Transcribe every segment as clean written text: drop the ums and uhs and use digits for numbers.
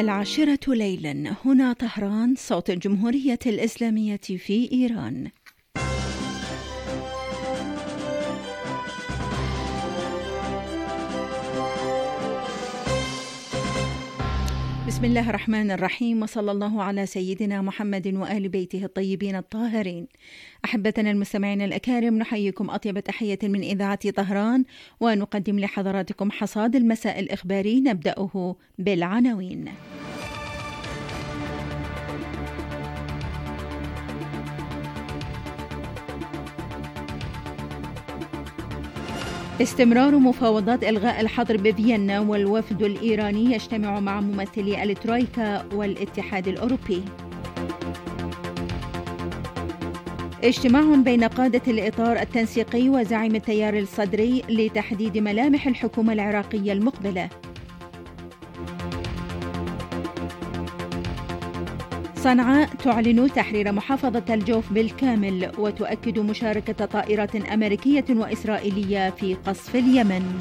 10 ليلا، هنا طهران، صوت الجمهورية الإسلامية في إيران. بسم الله الرحمن الرحيم، وصلى الله على سيدنا محمد وآل بيته الطيبين الطاهرين. أحبتنا المستمعين الأكارم، نحييكم أطيب تحية من إذاعة طهران، ونقدم لحضراتكم حصاد المساء الإخباري، نبدأه بالعناوين. استمرار مفاوضات إلغاء الحظر بفيينا، والوفد الإيراني يجتمع مع ممثلي الترويكا والاتحاد الأوروبي. اجتماع بين قادة الإطار التنسيقي وزعيم التيار الصدري لتحديد ملامح الحكومة العراقية المقبلة. صنعاء تعلن تحرير محافظة الجوف بالكامل، وتؤكد مشاركة طائرات أمريكية وإسرائيلية في قصف اليمن.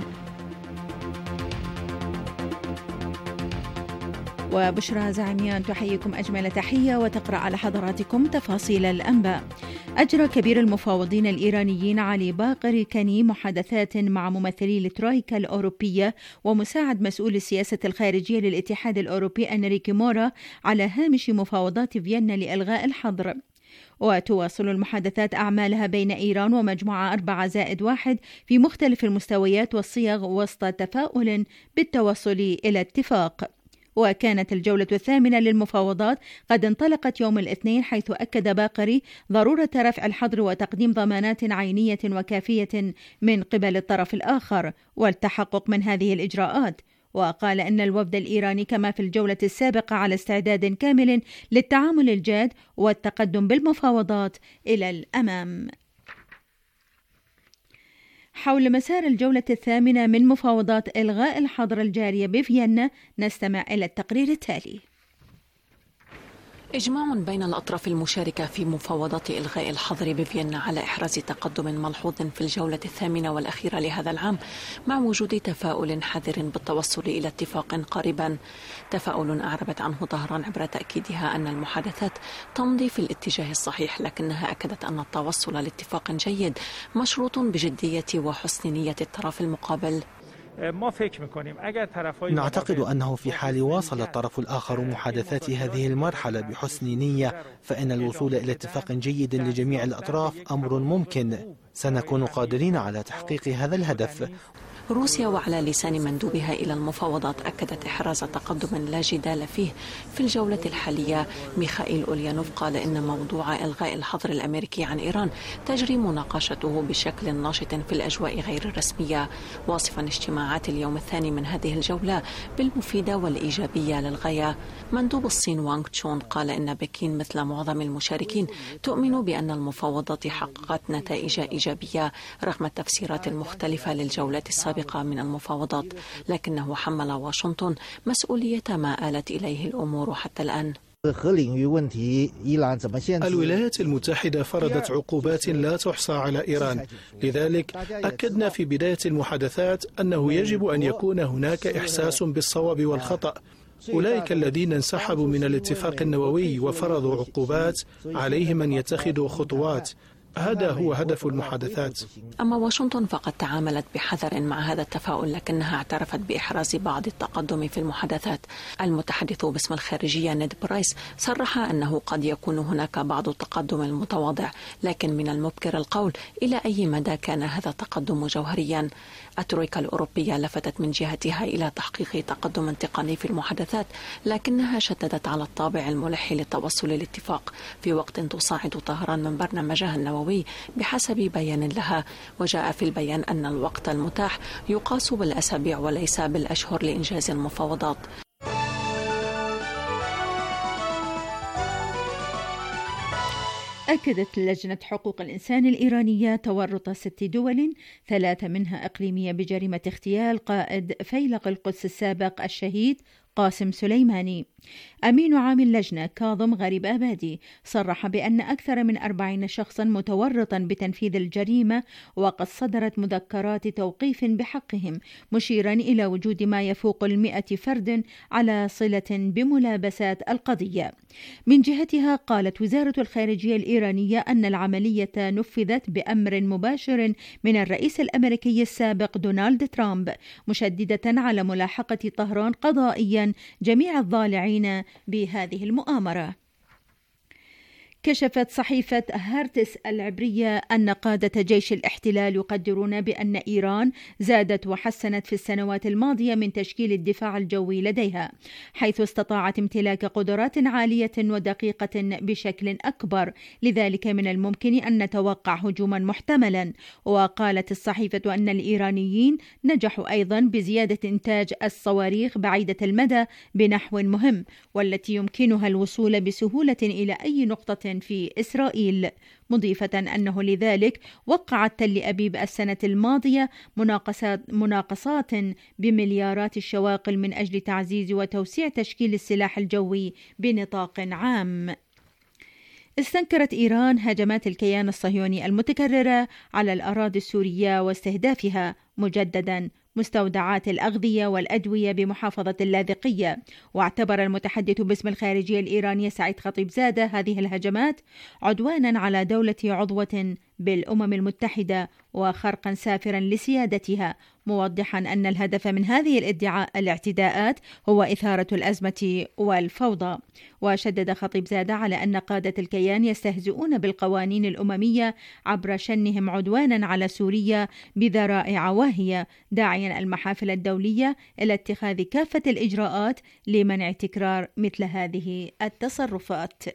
وبشرى زعيميان تحييكم أجمل تحية وتقرأ على حضراتكم تفاصيل الأنباء. أجرى كبير المفاوضين الإيرانيين علي باقر كاني محادثات مع ممثلي الترويكا الأوروبية ومساعد مسؤول السياسة الخارجية للاتحاد الأوروبي أنريكي مورا على هامش مفاوضات فيينا لإلغاء الحظر. وتواصل المحادثات أعمالها بين إيران ومجموعة 4+1 في مختلف المستويات والصيغ، وسط تفاؤل بالتوصل إلى اتفاق. وكانت الجولة الثامنة للمفاوضات قد انطلقت يوم الاثنين، حيث أكد باقري ضرورة رفع الحظر وتقديم ضمانات عينية وكافية من قبل الطرف الآخر والتحقق من هذه الإجراءات. وقال أن الوفد الإيراني كما في الجولة السابقة على استعداد كامل للتعامل الجاد والتقدم بالمفاوضات إلى الأمام. حول مسار الجولة الثامنة من مفاوضات إلغاء الحظر الجارية بفيينا، نستمع إلى التقرير التالي. إجماع بين الأطراف المشاركة في مفاوضات إلغاء الحظر بفيينا على إحراز تقدم ملحوظ في الجولة الثامنة والأخيرة لهذا العام، مع وجود تفاؤل حذر بالتوصل إلى اتفاق قريبا. تفاؤل أعربت عنه طهران عبر تأكيدها أن المحادثات تمضي في الاتجاه الصحيح، لكنها أكدت أن التوصل لاتفاق جيد مشروط بجدية وحسن نية الطرف المقابل. نعتقد أنه في حال واصل الطرف الآخر محادثات هذه المرحلة بحسن نية، فإن الوصول إلى اتفاق جيد لجميع الأطراف أمر ممكن. سنكون قادرين على تحقيق هذا الهدف. روسيا وعلى لسان مندوبها إلى المفاوضات أكدت إحراز تقدم لا جدال فيه. في الجولة الحالية ميخائيل أوليانوف قال إن موضوع إلغاء الحظر الأمريكي عن إيران تجري مناقشته بشكل ناشط في الأجواء غير الرسمية، واصفا اجتماعات اليوم الثاني من هذه الجولة بالمفيدة والإيجابية للغاية. مندوب الصين وانغ تشون قال إن بكين مثل معظم المشاركين تؤمن بأن المفاوضات حققت نتائج إيجابية رغم التفسيرات المختلفة للجولة السابقة من المفاوضات، لكنه حمل واشنطن مسؤولية ما آلت إليه الأمور حتى الآن. الولايات المتحدة فرضت عقوبات لا تحصى على إيران، لذلك أكدنا في بداية المحادثات أنه يجب أن يكون هناك إحساس بالصواب والخطأ. أولئك الذين انسحبوا من الاتفاق النووي وفرضوا عقوبات عليهم أن يتخذوا خطوات. هذا هو هدف المحادثات. أما واشنطن فقد تعاملت بحذر مع هذا التفاؤل، لكنها اعترفت بإحراز بعض التقدم في المحادثات. المتحدث باسم الخارجية نيد برايس صرح أنه قد يكون هناك بعض التقدم المتواضع، لكن من المبكر القول إلى أي مدى كان هذا التقدم جوهريا. الترويكا الأوروبية لفتت من جهتها إلى تحقيق تقدم تقني في المحادثات، لكنها شددت على الطابع الملح للتوصل للاتفاق في وقت تصاعد طهران من برنامجها النووي بحسب بيان لها. وجاء في البيان أن الوقت المتاح يقاس بالأسابيع وليس بالأشهر لإنجاز المفاوضات. أكدت لجنة حقوق الإنسان الإيرانية تورط 6 دول، 3 منها إقليمية، بجريمة اغتيال قائد فيلق القدس السابق الشهيد قاسم سليماني. أمين عام اللجنة كاظم غريب آبادي صرح بأن أكثر من 40 شخصا متورطا بتنفيذ الجريمة، وقد صدرت مذكرات توقيف بحقهم، مشيرا إلى وجود ما يفوق 100 فرد على صلة بملابسات القضية. من جهتها قالت وزارة الخارجية الإيرانية أن العملية نفذت بأمر مباشر من الرئيس الأمريكي السابق دونالد ترامب، مشددة على ملاحقة طهران قضائيا جميع الضالعين بهذه المؤامرة. كشفت صحيفة هارتس العبرية أن قادة جيش الاحتلال يقدرون بأن إيران زادت وحسنت في السنوات الماضية من تشكيل الدفاع الجوي لديها، حيث استطاعت امتلاك قدرات عالية ودقيقة بشكل أكبر، لذلك من الممكن أن نتوقع هجوما محتملا. وقالت الصحيفة أن الإيرانيين نجحوا أيضا بزيادة إنتاج الصواريخ بعيدة المدى بنحو مهم، والتي يمكنها الوصول بسهولة إلى أي نقطة في إسرائيل، مضيفة أنه لذلك وقعت تل أبيب السنة الماضية مناقصات بمليارات الشواقل من أجل تعزيز وتوسيع تشكيل السلاح الجوي بنطاق عام. استنكرت إيران هجمات الكيان الصهيوني المتكررة على الأراضي السورية واستهدافها مجددا مستودعات الأغذية والأدوية بمحافظة اللاذقية، واعتبر المتحدث باسم الخارجية الإيرانية سعيد خطيبزادة هذه الهجمات عدوانا على دولة عضوة بالأمم المتحدة وخرقا سافرا لسيادتها، موضحا أن الهدف من هذه الاعتداءات هو إثارة الأزمة والفوضى. وشدد خطيبزادة على أن قادة الكيان يستهزئون بالقوانين الأممية عبر شنهم عدوانا على سوريا بذرائع واهية، داعيا المحافل الدولية إلى اتخاذ كافة الإجراءات لمنع تكرار مثل هذه التصرفات.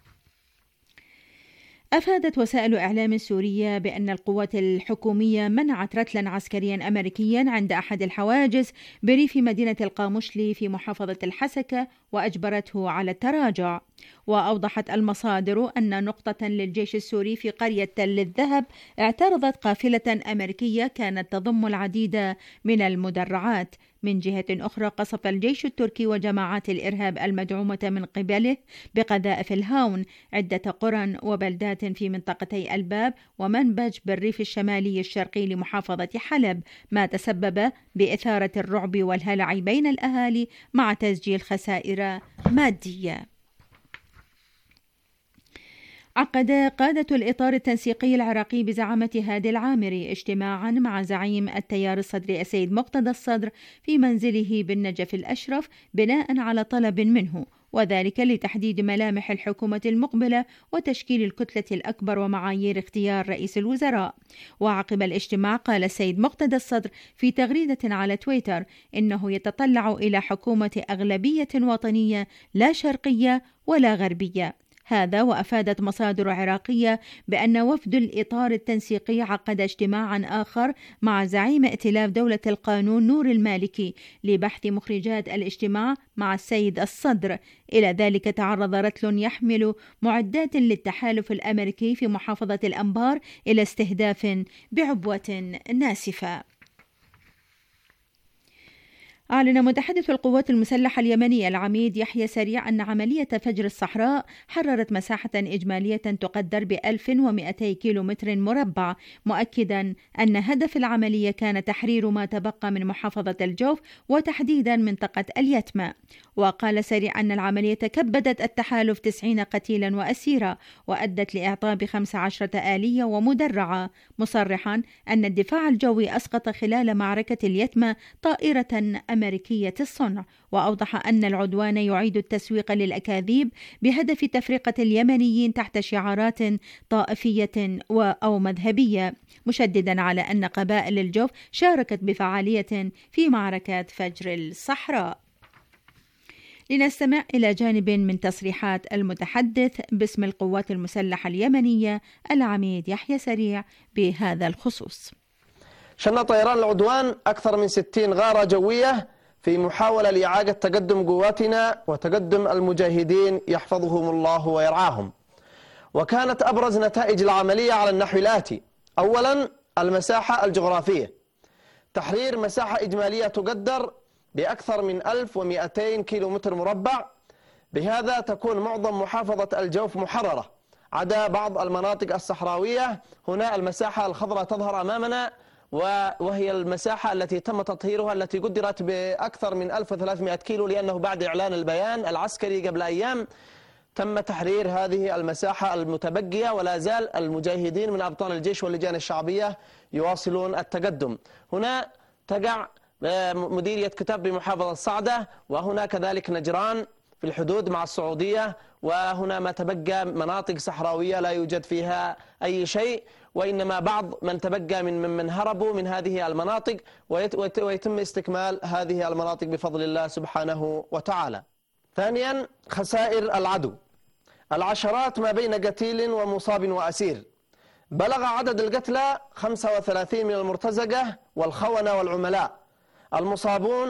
أفادت وسائل إعلام سورية بأن القوات الحكومية منعت رتلا عسكريا أمريكيا عند أحد الحواجز بريف مدينة القامشلي في محافظة الحسكة وأجبرته على التراجع. وأوضحت المصادر أن نقطة للجيش السوري في قرية تل الذهب اعترضت قافلة أمريكية كانت تضم العديد من المدرعات. من جهة أخرى قصف الجيش التركي وجماعات الإرهاب المدعومة من قبله بقذائف الهاون عدة قرى وبلدات في منطقتي الباب ومنبج بالريف الشمالي الشرقي لمحافظة حلب، ما تسبب بإثارة الرعب والهلع بين الأهالي مع تسجيل خسائر مادية. عقد قادة الإطار التنسيقي العراقي بزعامة هادي العامري اجتماعا مع زعيم التيار الصدري السيد مقتدى الصدر في منزله بالنجف الأشرف بناء على طلب منه، وذلك لتحديد ملامح الحكومة المقبلة وتشكيل الكتلة الأكبر ومعايير اختيار رئيس الوزراء. وعقب الاجتماع قال السيد مقتدى الصدر في تغريدة على تويتر إنه يتطلع إلى حكومة أغلبية وطنية لا شرقية ولا غربية. هذا وأفادت مصادر عراقية بأن وفد الإطار التنسيقي عقد اجتماعا آخر مع زعيم ائتلاف دولة القانون نور المالكي لبحث مخرجات الاجتماع مع السيد الصدر. إلى ذلك تعرض رتل يحمل معدات للتحالف الأمريكي في محافظة الأنبار إلى استهداف بعبوة ناسفة. أعلن متحدث القوات المسلحة اليمنية العميد يحيى سريع أن عملية فجر الصحراء حررت مساحة إجمالية تقدر ب1200 كيلومتر مربع، مؤكدا أن هدف العملية كان تحرير ما تبقى من محافظة الجوف وتحديدا منطقة اليتمة. وقال سريع أن العملية كبدت التحالف 90 قتيلا وأسيرا وأدت لإعطاب 15 آلية ومدرعة، مصرحا أن الدفاع الجوي أسقط خلال معركة اليتمة طائرة أمريكية الصنع. وأوضح أن العدوان يعيد التسويق للأكاذيب بهدف تفرقة اليمنيين تحت شعارات طائفية أو مذهبية، مشددا على أن قبائل الجوف شاركت بفعالية في معركة فجر الصحراء. لنستمع إلى جانب من تصريحات المتحدث باسم القوات المسلحة اليمنية العميد يحيى سريع بهذا الخصوص. شن طيران العدوان أكثر من 60 غارة جوية في محاولة لإعادة تقدم قواتنا وتقدم المجاهدين يحفظهم الله ويرعاهم. وكانت أبرز نتائج العملية على النحو الآتي: أولا، المساحة الجغرافية، تحرير مساحة إجمالية تقدر بأكثر من 1200 كيلومتر مربع. بهذا تكون معظم محافظة الجوف محررة عدا بعض المناطق الصحراوية. هنا المساحة الخضراء تظهر أمامنا، وهي المساحة التي تم تطهيرها، التي قدرت بأكثر من 1300 كيلو، لأنه بعد إعلان البيان العسكري قبل أيام تم تحرير هذه المساحة المتبقية، ولا زال المجاهدين من أبطال الجيش واللجان الشعبية يواصلون التقدم. هنا تقع مديرية كتاب بمحافظة صعدة، وهنا كذلك نجران في الحدود مع السعودية، وهنا ما تبقى مناطق صحراوية لا يوجد فيها أي شيء، وإنما بعض من تبقى من هربوا من هذه المناطق، ويتم استكمال هذه المناطق بفضل الله سبحانه وتعالى. ثانيا، خسائر العدو، العشرات ما بين قتيل ومصاب وأسير. بلغ عدد القتلى 35 من المرتزقة والخونة والعملاء، المصابون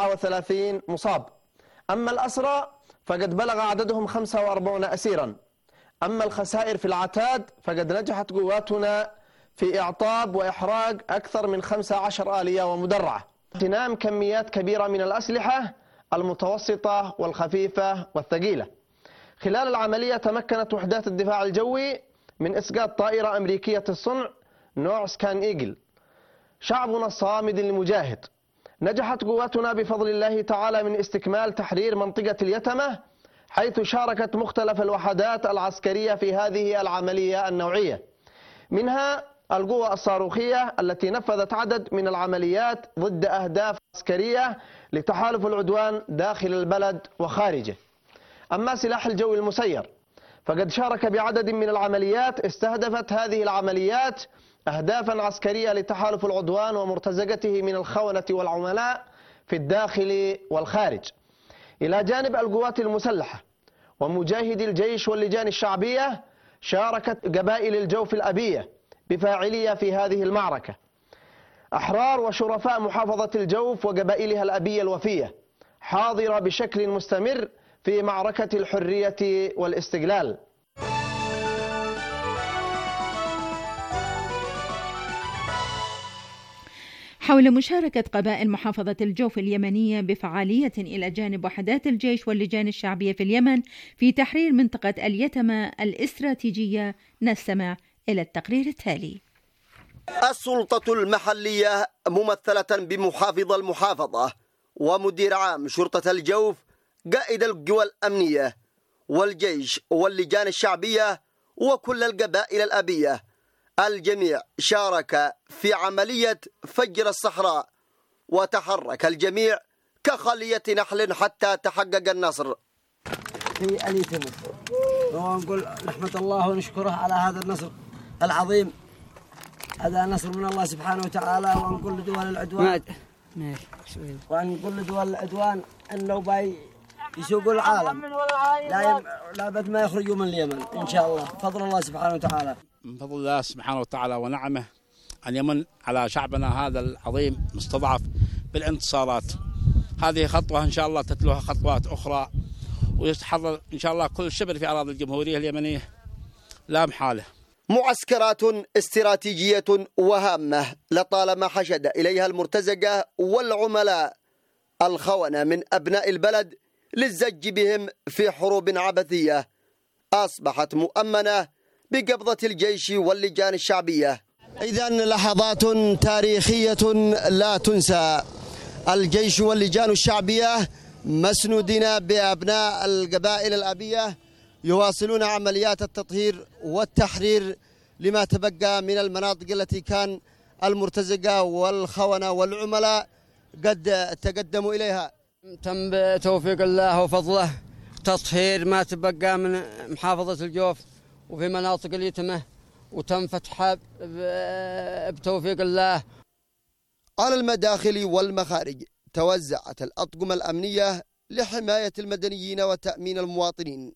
37 مصاب. أما الأسرى فقد بلغ عددهم 45 أسيرا. أما الخسائر في العتاد فقد نجحت قواتنا في إعطاب وإحراق أكثر من 15 آلية ومدرعة، اغتنام كميات كبيرة من الأسلحة المتوسطة والخفيفة والثقيلة. خلال العملية تمكنت وحدات الدفاع الجوي من إسقاط طائرة أمريكية الصنع نوع سكان إيجل. شعبنا الصامد المجاهد، نجحت قواتنا بفضل الله تعالى من استكمال تحرير منطقة اليتمة، حيث شاركت مختلف الوحدات العسكرية في هذه العملية النوعية، منها القوة الصاروخية التي نفذت عدد من العمليات ضد أهداف عسكرية لتحالف العدوان داخل البلد وخارجه. أما سلاح الجو المسير فقد شارك بعدد من العمليات استهدفت هذه العمليات أهدافا عسكرية لتحالف العدوان ومرتزقته من الخونة والعملاء في الداخل والخارج، إلى جانب القوات المسلحة ومجاهدي الجيش واللجان الشعبية. شاركت قبائل الجوف الأبية بفاعلية في هذه المعركة، أحرار وشرفاء محافظة الجوف وقبائلها الأبية الوفية حاضرة بشكل مستمر في معركة الحرية والاستقلال. حول مشاركة قبائل محافظة الجوف اليمنية بفعالية إلى جانب وحدات الجيش واللجان الشعبية في اليمن في تحرير منطقة اليتمة الاستراتيجية، نستمع إلى التقرير التالي. السلطة المحلية ممثلة بمحافظ المحافظة ومدير عام شرطة الجوف، قائد القوى الأمنية والجيش واللجان الشعبية وكل القبائل الأبية. الجميع شارك في عملية فجر الصحراء، وتحرك الجميع كخلية نحل حتى تحقق النصر في اليتمة. ونقول نحمد الله ونشكره على هذا النصر العظيم، هذا نصر من الله سبحانه وتعالى. ونقول لدول العدوان أنه باي يسوقوا العالم، لا بد ما يخرجوا من اليمن إن شاء الله، فضل الله سبحانه وتعالى. من فضل الله سبحانه وتعالى ونعمه أن يمن على شعبنا هذا العظيم مستضعف بالانتصارات. هذه خطوة إن شاء الله تتلوها خطوات أخرى، ويتحرر إن شاء الله كل شبر في أراضي الجمهورية اليمنية لا محالة. معسكرات استراتيجية وهامة لطالما حشد إليها المرتزقة والعملاء الخونة من أبناء البلد للزج بهم في حروب عبثية، أصبحت مؤمنة بقبضة الجيش واللجان الشعبية. إذن لحظات تاريخية لا تنسى. الجيش واللجان الشعبية مسنودين بأبناء القبائل الأبية يواصلون عمليات التطهير والتحرير لما تبقى من المناطق التي كان المرتزقة والخونة والعملاء قد تقدموا إليها. تم بتوفيق الله وفضله تطهير ما تبقى من محافظة الجوف وفي مناطق اليتمة، وتم فتحها بتوفيق الله. على المداخل والمخارج توزعت الأطقم الأمنية لحماية المدنيين وتأمين المواطنين.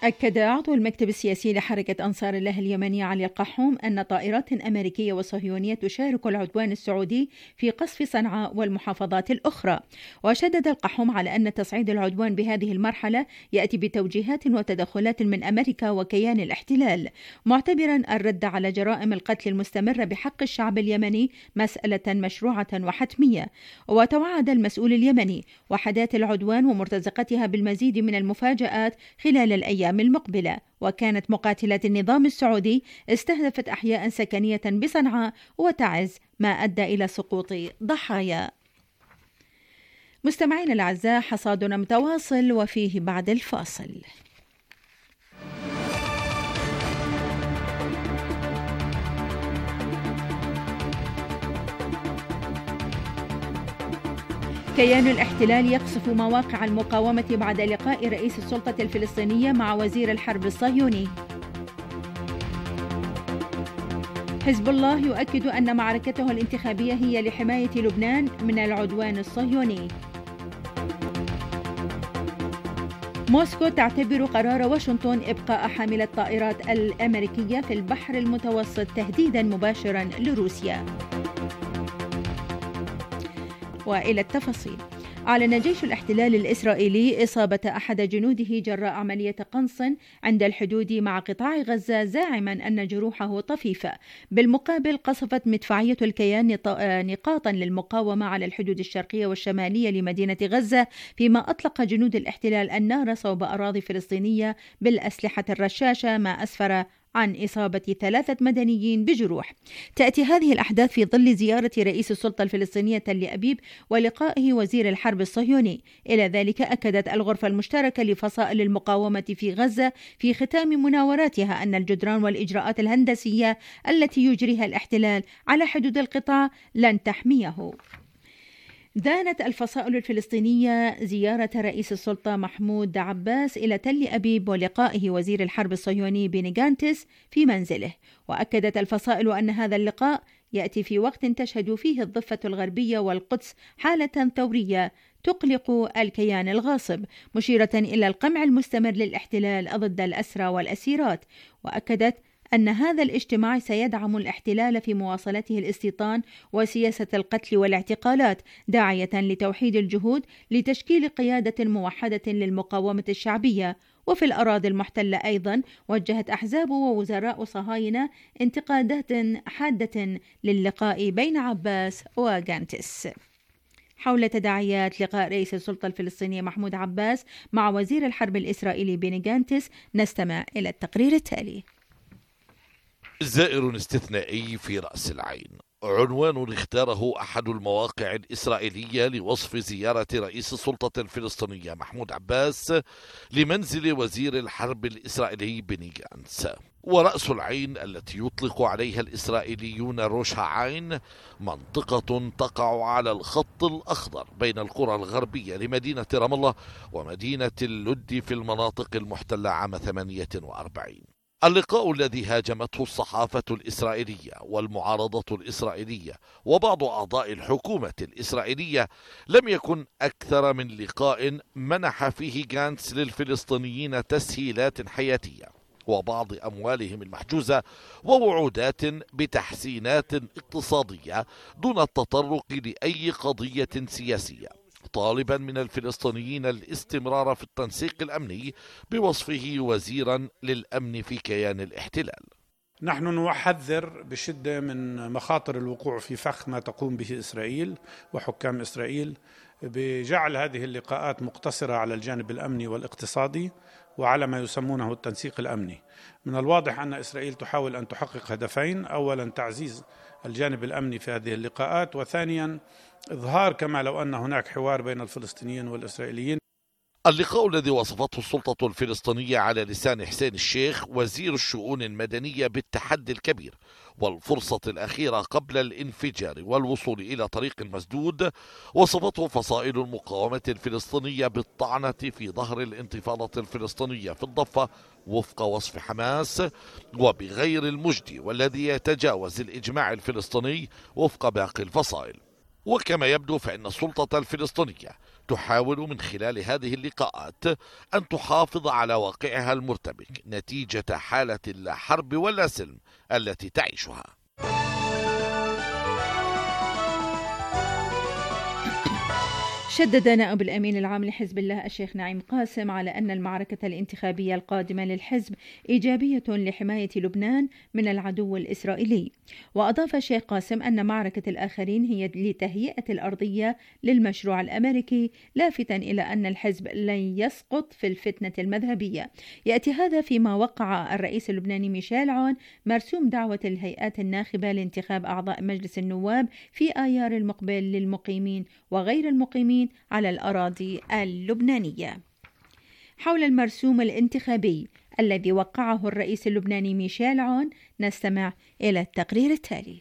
أكد عضو المكتب السياسي لحركة أنصار الله اليمنية علي القحوم أن طائرات أمريكية وصهيونية تشارك العدوان السعودي في قصف صنعاء والمحافظات الأخرى. وشدد القحوم على أن تصعيد العدوان بهذه المرحلة يأتي بتوجيهات وتدخلات من أمريكا وكيان الاحتلال، معتبرا الرد على جرائم القتل المستمرة بحق الشعب اليمني مسألة مشروعة وحتمية. وتوعد المسؤول اليمني وحدات العدوان ومرتزقتها بالمزيد من المفاجآت خلال الأيام المقبلة. وكانت مقاتلات النظام السعودي استهدفت أحياء سكنية بصنعاء وتعز، ما أدى إلى سقوط ضحايا. مستمعينا الأعزاء، حصادنا متواصل وفيه بعد الفاصل. كيان الاحتلال يقصف مواقع المقاومة بعد لقاء رئيس السلطة الفلسطينية مع وزير الحرب الصهيوني. حزب الله يؤكد أن معركته الانتخابية هي لحماية لبنان من العدوان الصهيوني. موسكو تعتبر قرار واشنطن إبقاء حاملة الطائرات الأمريكية في البحر المتوسط تهديدا مباشرا لروسيا. وإلى التفاصيل. أعلن جيش الاحتلال الإسرائيلي إصابة أحد جنوده جراء عملية قنص عند الحدود مع قطاع غزة، زاعما أن جروحه طفيفة. بالمقابل قصفت مدفعية الكيان نقاطا للمقاومة على الحدود الشرقية والشمالية لمدينة غزة، فيما أطلق جنود الاحتلال النار صوب أراضي فلسطينية بالأسلحة الرشاشة، ما أسفر عن إصابة 3 مدنيين بجروح. تأتي هذه الأحداث في ظل زيارة رئيس السلطة الفلسطينية تل أبيب ولقائه وزير الحرب الصهيوني. إلى ذلك أكدت الغرفة المشتركة لفصائل المقاومة في غزة في ختام مناوراتها أن الجدران والإجراءات الهندسية التي يجريها الاحتلال على حدود القطاع لن تحميه. دانت الفصائل الفلسطينية زيارة رئيس السلطة محمود عباس إلى تل أبيب ولقائه وزير الحرب الصهيوني بني غانتس في منزله. وأكدت الفصائل أن هذا اللقاء يأتي في وقت تشهد فيه الضفة الغربية والقدس حالة ثورية تقلق الكيان الغاصب، مشيرة إلى القمع المستمر للاحتلال ضد الأسرى والأسيرات. وأكدت أن هذا الاجتماع سيدعم الاحتلال في مواصلته الاستيطان وسياسة القتل والاعتقالات، داعية لتوحيد الجهود لتشكيل قيادة موحدة للمقاومة الشعبية. وفي الأراضي المحتلة أيضا وجهت أحزاب ووزراء صهاينة انتقادات حادة للقاء بين عباس وغانتس. حول تداعيات لقاء رئيس السلطة الفلسطينية محمود عباس مع وزير الحرب الإسرائيلي بني غانتس نستمع إلى التقرير التالي. زائر استثنائي في رأس العين، عنوان اختاره أحد المواقع الإسرائيلية لوصف زيارة رئيس السلطة الفلسطينية محمود عباس لمنزل وزير الحرب الإسرائيلي بني غانتس. ورأس العين التي يطلق عليها الإسرائيليون روش عين منطقة تقع على الخط الأخضر بين القرى الغربية لمدينة رام الله ومدينة اللد في المناطق المحتلة عام 48. اللقاء الذي هاجمته الصحافة الإسرائيلية والمعارضة الإسرائيلية وبعض أعضاء الحكومة الإسرائيلية لم يكن أكثر من لقاء منح فيه غانتس للفلسطينيين تسهيلات حياتية وبعض أموالهم المحجوزة ووعودات بتحسينات اقتصادية دون التطرق لأي قضية سياسية، طالبا من الفلسطينيين الاستمرار في التنسيق الأمني بوصفه وزيرا للأمن في كيان الاحتلال. نحن نحذر بشدة من مخاطر الوقوع في فخ ما تقوم به إسرائيل وحكام إسرائيل بجعل هذه اللقاءات مقتصرة على الجانب الأمني والاقتصادي وعلى ما يسمونه التنسيق الأمني. من الواضح أن إسرائيل تحاول أن تحقق هدفين: أولا تعزيز الجانب الأمني في هذه اللقاءات، وثانيا إظهار كما لو أن هناك حوار بين الفلسطينيين والإسرائيليين. اللقاء الذي وصفته السلطة الفلسطينية على لسان حسين الشيخ وزير الشؤون المدنية بالتحدي الكبير والفرصة الأخيرة قبل الانفجار والوصول إلى طريق مسدود، وصفته فصائل المقاومة الفلسطينية بالطعنة في ظهر الانتفاضة الفلسطينية في الضفة وفق وصف حماس، وبغير المجدي والذي يتجاوز الإجماع الفلسطيني وفق باقي الفصائل. وكما يبدو فإن السلطة الفلسطينية تحاول من خلال هذه اللقاءات أن تحافظ على واقعها المرتبك نتيجة حالة الحرب ولا سلم التي تعيشها. شدد نائب الأمين العام لحزب الله الشيخ نعيم قاسم على أن المعركة الانتخابية القادمة للحزب إيجابية لحماية لبنان من العدو الإسرائيلي. وأضاف الشيخ قاسم أن معركة الآخرين هي لتهيئة الأرضية للمشروع الأمريكي، لافتا إلى أن الحزب لن يسقط في الفتنة المذهبية. يأتي هذا فيما وقع الرئيس اللبناني ميشيل عون مرسوم دعوة الهيئات الناخبة لانتخاب أعضاء مجلس النواب في آيار المقبل للمقيمين وغير المقيمين على الأراضي اللبنانية. حول المرسوم الانتخابي الذي وقعه الرئيس اللبناني ميشيل عون نستمع إلى التقرير التالي.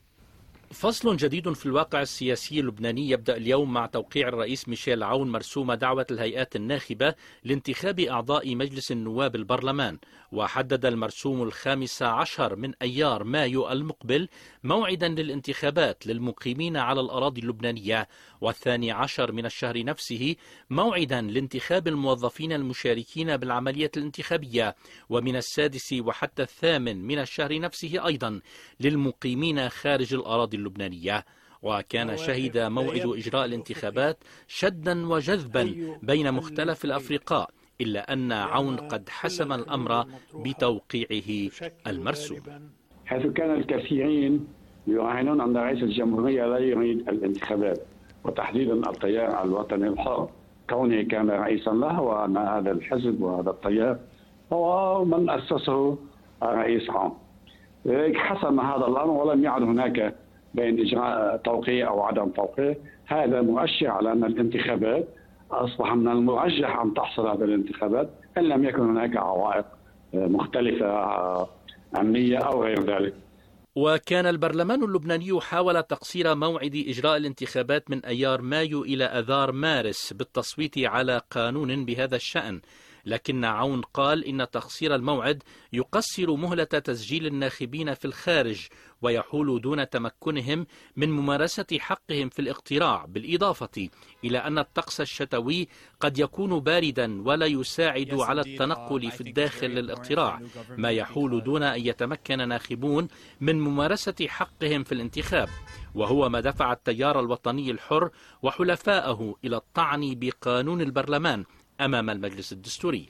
فصل جديد في الواقع السياسي اللبناني يبدأ اليوم مع توقيع الرئيس ميشيل عون مرسوم دعوة الهيئات الناخبة لانتخاب أعضاء مجلس النواب البرلمان. وحدد المرسوم 15 من أيار مايو المقبل موعدا للانتخابات للمقيمين على الأراضي اللبنانية، و12 من الشهر نفسه موعدا لانتخاب الموظفين المشاركين بالعملية الانتخابية، ومن 6 وحتى 8 من الشهر نفسه أيضا للمقيمين خارج الأراضي اللبنانية. وكان شهد موعد إجراء الانتخابات شدا وجذبا بين مختلف الأفرقاء، إلا أن عون قد حسم الأمر بتوقيعه المرسوم، حيث كان الكثيرين يراهنون أن رئيس الجمهورية لا يريد الانتخابات، وتحديدا التيار الوطني الحر كونه كان رئيسا له، وأن هذا الحزب وهذا التيار هو من أسسه الرئيس عون. لذلك حسم هذا الأمر ولم يعد هناك بين إجراء توقيع أو عدم توقيع. هذا مؤشر على أن الانتخابات أصبح من المرجح أن تحصل هذه الانتخابات إن لم يكن هناك عوائق مختلفة أمنية أو غير ذلك. وكان البرلمان اللبناني حاول تقصير موعد إجراء الانتخابات من أيار مايو إلى أذار مارس بالتصويت على قانون بهذا الشأن، لكن عون قال إن تقصير الموعد يقصر مهلة تسجيل الناخبين في الخارج ويحول دون تمكنهم من ممارسة حقهم في الاقتراع، بالإضافة إلى أن الطقس الشتوي قد يكون باردا ولا يساعد على التنقل في الداخل للاقتراع، ما يحول دون أن يتمكن ناخبون من ممارسة حقهم في الانتخاب، وهو ما دفع التيار الوطني الحر وحلفائه إلى الطعن بقانون البرلمان أمام المجلس الدستوري.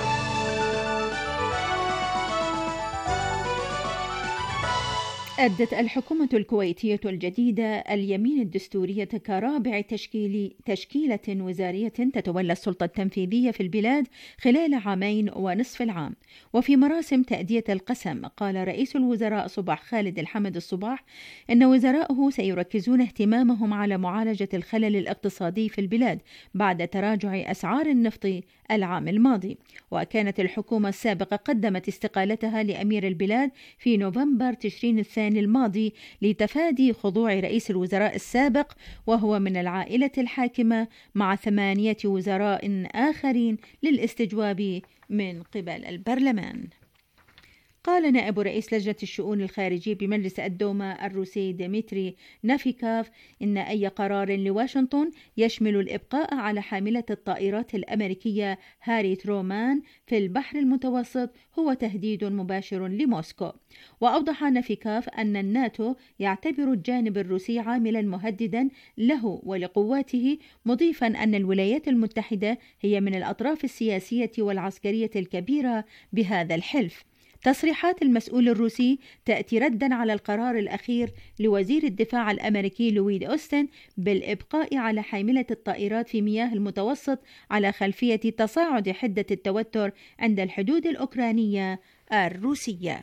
أدت الحكومة الكويتية الجديدة اليمين الدستورية كرابع تشكيلة وزارية تتولى السلطة التنفيذية في البلاد خلال 2.5 عام. وفي مراسم تأدية القسم قال رئيس الوزراء صباح خالد الحمد الصباح إن وزراءه سيركزون اهتمامهم على معالجة الخلل الاقتصادي في البلاد بعد تراجع أسعار النفط العام الماضي. وكانت الحكومة السابقة قدمت استقالتها لأمير البلاد في نوفمبر تشرين الثاني الماضي لتفادي خضوع رئيس الوزراء السابق وهو من العائلة الحاكمة مع 8 وزراء آخرين للاستجواب من قبل البرلمان. قال نائب رئيس لجنة الشؤون الخارجية بمجلس الدوما الروسي ديمتري نافيكاف إن أي قرار لواشنطن يشمل الإبقاء على حاملة الطائرات الأمريكية هاري ترومان في البحر المتوسط هو تهديد مباشر لموسكو. وأوضح نافيكاف أن الناتو يعتبر الجانب الروسي عاملا مهددا له ولقواته، مضيفا أن الولايات المتحدة هي من الأطراف السياسية والعسكرية الكبيرة بهذا الحلف. تصريحات المسؤول الروسي تأتي ردا على القرار الأخير لوزير الدفاع الأمريكي لويد أوستن بالإبقاء على حاملة الطائرات في مياه المتوسط على خلفية تصاعد حدة التوتر عند الحدود الأوكرانية الروسية.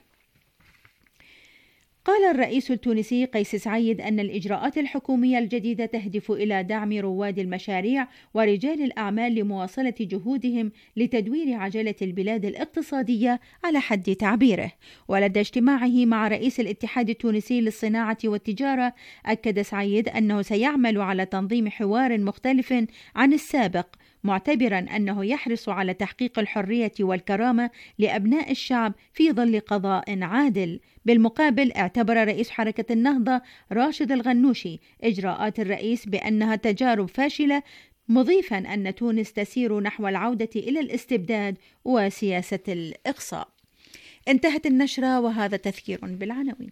قال الرئيس التونسي قيس سعيد أن الإجراءات الحكومية الجديدة تهدف إلى دعم رواد المشاريع ورجال الأعمال لمواصلة جهودهم لتدوير عجلة البلاد الاقتصادية على حد تعبيره. ولدى اجتماعه مع رئيس الاتحاد التونسي للصناعة والتجارة أكد سعيد أنه سيعمل على تنظيم حوار مختلف عن السابق، معتبرا أنه يحرص على تحقيق الحرية والكرامة لأبناء الشعب في ظل قضاء عادل. بالمقابل اعتبر رئيس حركة النهضة راشد الغنوشي إجراءات الرئيس بأنها تجارب فاشلة مضيفا أن تونس تسير نحو العودة إلى الاستبداد وسياسة الإقصاء. انتهت النشرة وهذا تذكير بالعناوين.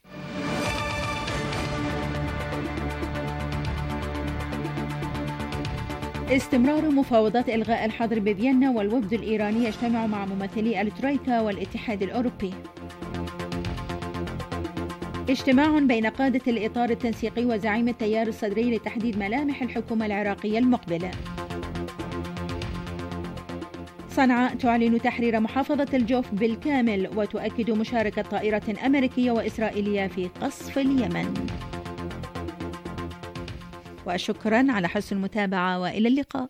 استمرار مفاوضات إلغاء الحظر بفيينا، والوفد الإيراني يجتمع مع ممثلي الترويكا والاتحاد الأوروبي. اجتماع بين قادة الإطار التنسيقي وزعيم التيار الصدري لتحديد ملامح الحكومة العراقية المقبلة. صنعاء تعلن تحرير محافظة الجوف بالكامل وتؤكد مشاركة طائرة أمريكية وإسرائيلية في قصف اليمن. وشكرا على حسن المتابعة وإلى اللقاء.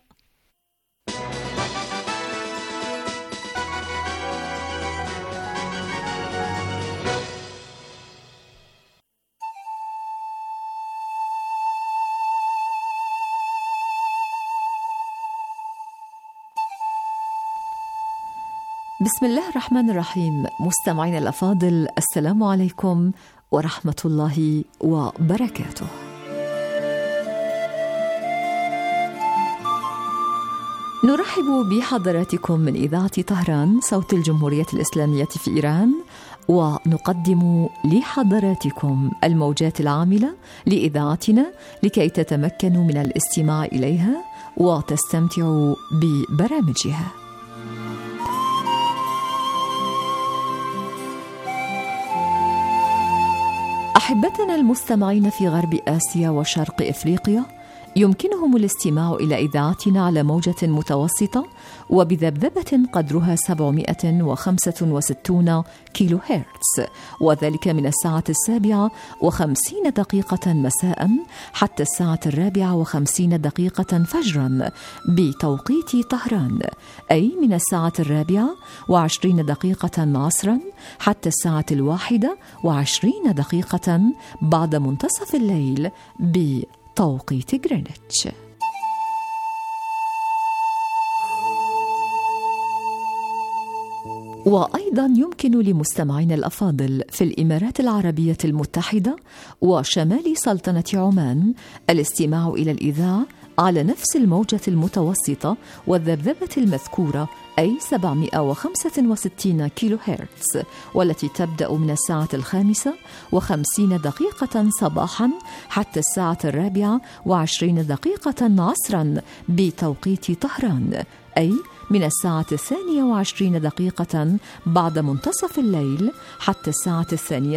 بسم الله الرحمن الرحيم. مستمعينا الأفاضل، السلام عليكم ورحمة الله وبركاته. نرحب بحضراتكم من إذاعة طهران صوت الجمهورية الإسلامية في إيران، ونقدم لحضراتكم الموجات العاملة لإذاعتنا لكي تتمكنوا من الاستماع إليها وتستمتعوا ببرامجها. أحبتنا المستمعين في غرب آسيا وشرق إفريقيا، يمكنهم الاستماع إلى إذاعتنا على موجة متوسطة وبذبذبة قدرها 765 كيلو هرتز، وذلك من الساعة 7:50 مساء حتى الساعة 4:50 فجرا بتوقيت طهران، أي من الساعة 4:20 عصرا حتى الساعة 1:20 بعد منتصف الليل بتوقيت غرينتش. وأيضا يمكن لمستمعينا الأفاضل في الإمارات العربية المتحدة وشمال سلطنة عمان الاستماع إلى الإذاعة على نفس الموجة المتوسطة والذبذبة المذكورة، أي 765 كيلو هرتز، والتي تبدأ من الساعة 5:50 صباحا حتى الساعة 4:20 عصرا بتوقيت طهران، أي من الساعة 2:20 بعد منتصف الليل حتى الساعة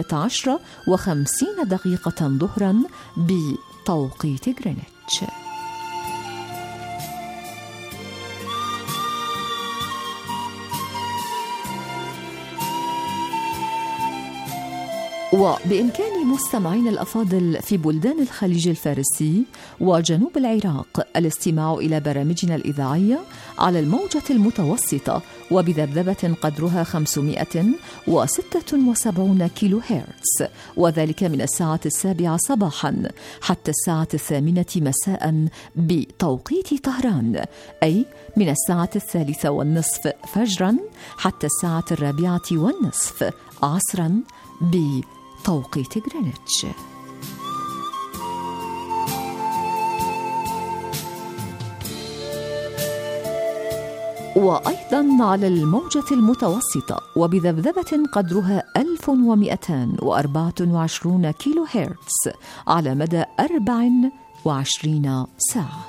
12:50 ظهرا بتوقيت غرينتش. وبإمكان مستمعينا الأفاضل في بلدان الخليج الفارسي وجنوب العراق الاستماع إلى برامجنا الإذاعية على الموجة المتوسطة وبذبذبة قدرها 576 كيلو هرتز، وذلك من الساعة 7 صباحا حتى الساعة 8 مساء بتوقيت طهران، أي من الساعة 3:30 فجرا حتى الساعة 4:30 عصرا بتوقيت غرينتش. وأيضا على الموجة المتوسطة وبذبذبة قدرها 1224 كيلو هرتز على مدى 24 ساعة.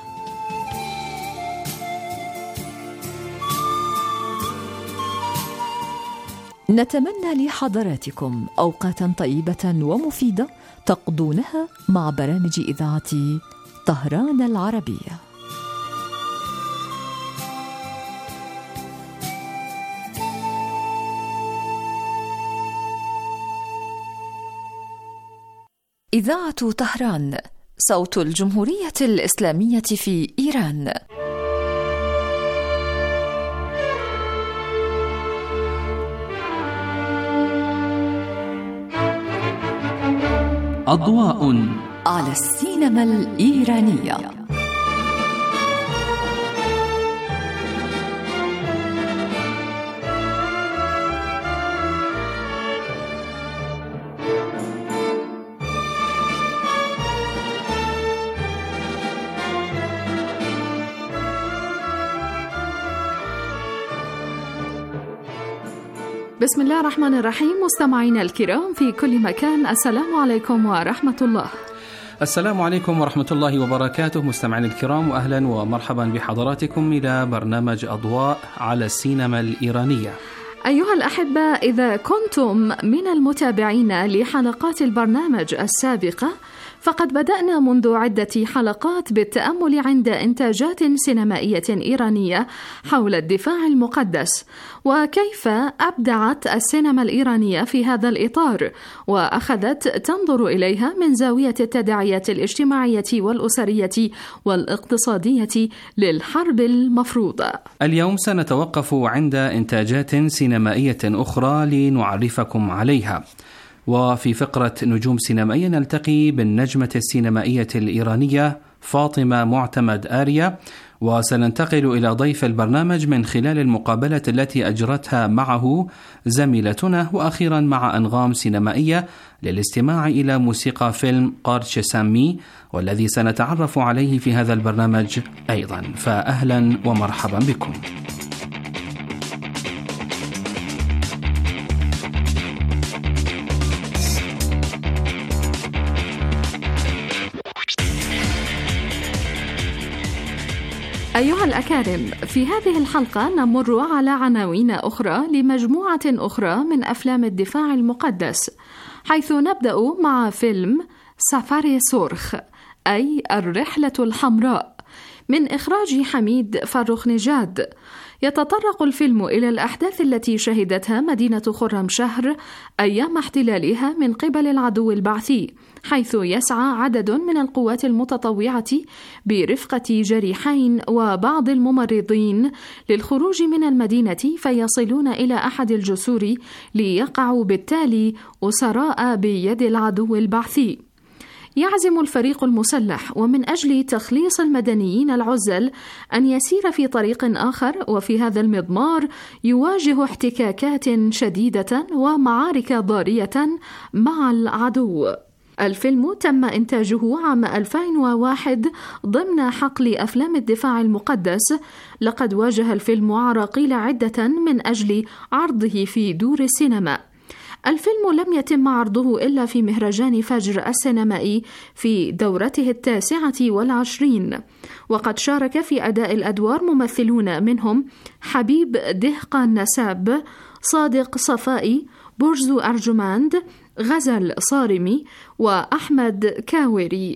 نتمنى لحضراتكم أوقاتا طيبة ومفيدة تقضونها مع برامج إذاعة طهران العربية. إذاعة طهران صوت الجمهورية الإسلامية في إيران. أضواء على السينما الإيرانية. بسم الله الرحمن الرحيم. مستمعينا الكرام في كل مكان، السلام عليكم ورحمة الله. السلام عليكم ورحمة الله وبركاته. مستمعينا الكرام، وأهلا ومرحبا بحضراتكم إلى برنامج أضواء على السينما الإيرانية. أيها الأحبة، إذا كنتم من المتابعين لحلقات البرنامج السابقة فقد بدأنا منذ عدة حلقات بالتأمل عند إنتاجات سينمائية إيرانية حول الدفاع المقدس، وكيف أبدعت السينما الإيرانية في هذا الإطار، وأخذت تنظر إليها من زاوية التداعيات الاجتماعية والأسرية والاقتصادية للحرب المفروضة. اليوم سنتوقف عند إنتاجات سينمائية أخرى لنعرفكم عليها. وفي فقرة نجوم سينمائية نلتقي بالنجمة السينمائية الإيرانية فاطمة معتمد آريا، وسننتقل إلى ضيف البرنامج من خلال المقابلة التي أجرتها معه زميلتنا، وأخيرا مع أنغام سينمائية للاستماع إلى موسيقى فيلم قارتش سامي، والذي سنتعرف عليه في هذا البرنامج أيضا. فأهلا ومرحبا بكم. أيها الأكارم، في هذه الحلقة نمر على عناوين أخرى لمجموعة أخرى من أفلام الدفاع المقدس، حيث نبدأ مع فيلم سفاري سورخ، أي الرحلة الحمراء، من إخراج حميد فرخنجاد. يتطرق الفيلم إلى الأحداث التي شهدتها مدينة خرمشهر أيام احتلالها من قبل العدو البعثي، حيث يسعى عدد من القوات المتطوعة برفقة جريحين وبعض الممرضين للخروج من المدينة، فيصلون إلى أحد الجسور ليقعوا بالتالي أسراء بيد العدو البعثي. يعزم الفريق المسلح ومن أجل تخليص المدنيين العزل أن يسير في طريق آخر، وفي هذا المضمار يواجه احتكاكات شديدة ومعارك ضارية مع العدو. الفيلم تم إنتاجه عام 2001 ضمن حقل أفلام الدفاع المقدس. لقد واجه الفيلم عراقيل عدة من أجل عرضه في دور السينما. الفيلم لم يتم عرضه إلا في مهرجان فجر السينمائي في دورته 29، وقد شارك في أداء الأدوار ممثلون منهم حبيب دهقان نساب، صادق صفائي، برزو أرجماند، غزل صارمي، وأحمد كاوري.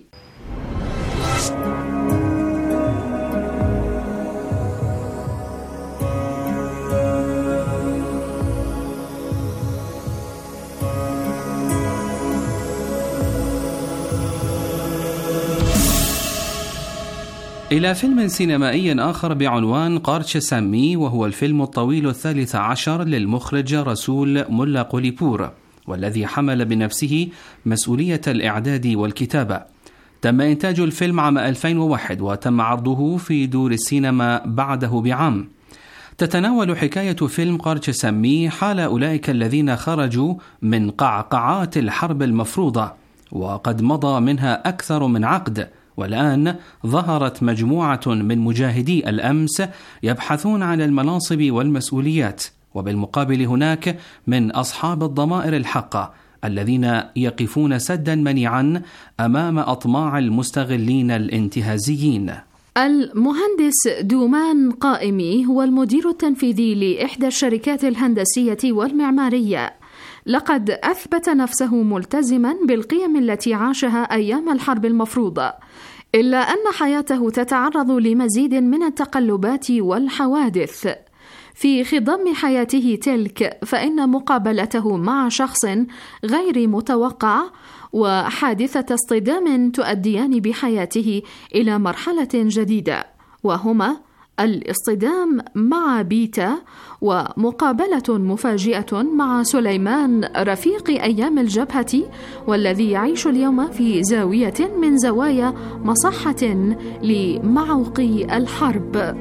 إلى فيلم سينمائي آخر بعنوان قارتش سامي، وهو الفيلم الطويل 13 للمخرج رسول ملا قوليبور، والذي حمل بنفسه مسؤولية الإعداد والكتابة. تم إنتاج الفيلم عام 2001 وتم عرضه في دور السينما بعده بعام. تتناول حكاية فيلم قارتش سامي حال أولئك الذين خرجوا من قعقعات الحرب المفروضة، وقد مضى منها أكثر من عقد، والآن ظهرت مجموعة من مجاهدي الأمس يبحثون عن المناصب والمسؤوليات، وبالمقابل هناك من أصحاب الضمائر الحقة الذين يقفون سدا منيعا أمام أطماع المستغلين الانتهازيين. المهندس دومان قائمي هو المدير التنفيذي لإحدى الشركات الهندسية والمعمارية. لقد أثبت نفسه ملتزما بالقيم التي عاشها أيام الحرب المفروضة، إلا أن حياته تتعرض لمزيد من التقلبات والحوادث. في خضم حياته تلك فإن مقابلته مع شخص غير متوقع وحادثة اصطدام تؤديان بحياته إلى مرحلة جديدة، وهما الاصطدام مع بيتا ومقابلة مفاجئة مع سليمان رفيق أيام الجبهة، والذي يعيش اليوم في زاوية من زوايا مصحة لمعوقي الحرب.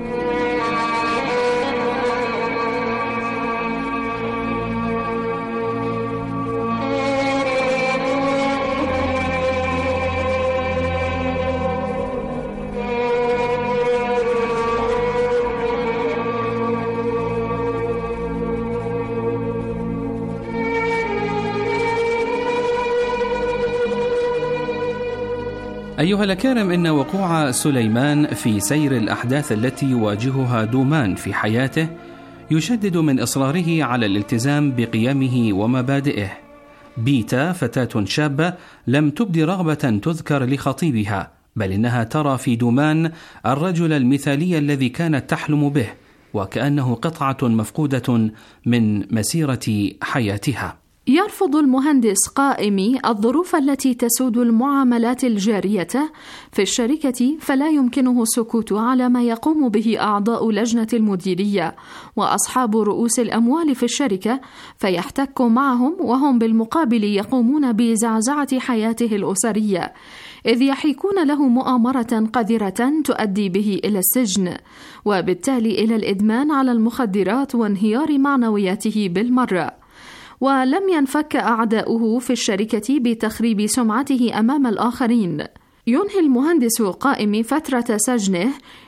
أيها الأكارم، إن وقوع سليمان في سير الأحداث التي يواجهها دومان في حياته يشدد من إصراره على الالتزام بقيمه ومبادئه. بيتا فتاة شابة لم تبد رغبة تذكر لخطيبها، بل إنها ترى في دومان الرجل المثالي الذي كانت تحلم به، وكأنه قطعة مفقودة من مسيرة حياتها. يرفض المهندس قائمي الظروف التي تسود المعاملات الجارية في الشركة، فلا يمكنه السكوت على ما يقوم به أعضاء لجنة المديرية وأصحاب رؤوس الأموال في الشركة، فيحتك معهم وهم بالمقابل يقومون بزعزعة حياته الأسرية، إذ يحيكون له مؤامرة قذرة تؤدي به إلى السجن، وبالتالي إلى الإدمان على المخدرات وانهيار معنوياته بالمرة. ولم ينفك أعداؤه في الشركة بتخريب سمعته أمام الآخرين. ينهي المهندس قائمي فترة سجنه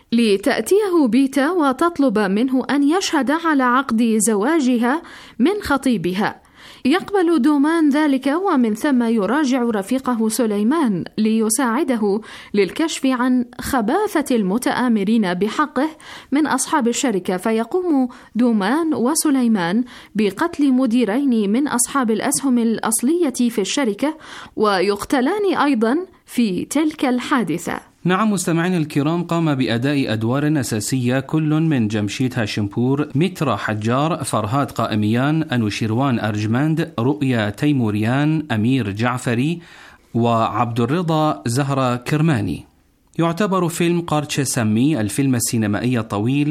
لتأتيه بيتا وتطلب منه أن يشهد على عقد زواجها من خطيبها. يقبل دومان ذلك، ومن ثم يراجع رفيقه سليمان ليساعده للكشف عن خباثة المتآمرين بحقه من أصحاب الشركة، فيقوم دومان وسليمان بقتل مديرين من أصحاب الأسهم الأصلية في الشركة، ويقتلان أيضا في تلك الحادثة. نعم مستمعين الكرام، قام بأداء أدوار أساسية كل من جمشيد هاشمبور، مترا حجار، فرهاد قائميان، أنوشيروان أرجماند، رؤيا تيموريان، أمير جعفري، وعبد الرضا زهرة كرماني. يعتبر فيلم قارتش سامي الفيلم السينمائي الطويل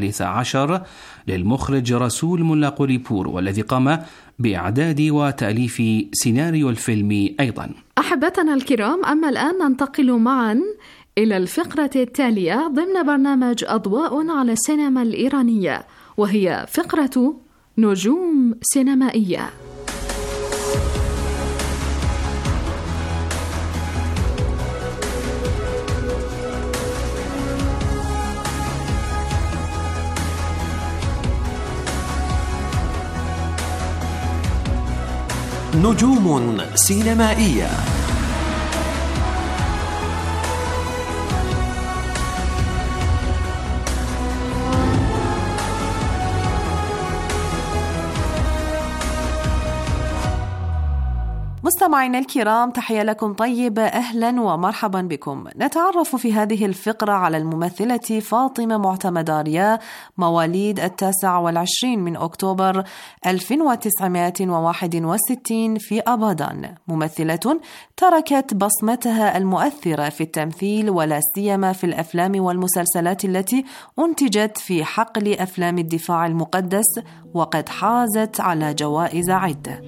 13 للمخرج رسول ملا قوليبور، والذي قام بإعداد وتأليف سيناريو الفيلم أيضا. أحبتنا الكرام، أما الآن ننتقل معا إلى الفقرة التالية ضمن برنامج أضواء على السينما الإيرانية، وهي فقرة نجوم سينمائية. نجوم سينمائية. مستمعينا الكرام، تحية لكم طيبة، أهلا ومرحبا بكم. نتعرف في هذه الفقرة على الممثلة فاطمة معتمداريا، مواليد 29 من أكتوبر 1961 في أبادان، ممثلة تركت بصمتها المؤثرة في التمثيل ولا سيما في الأفلام والمسلسلات التي أنتجت في حقل أفلام الدفاع المقدس، وقد حازت على جوائز عدة.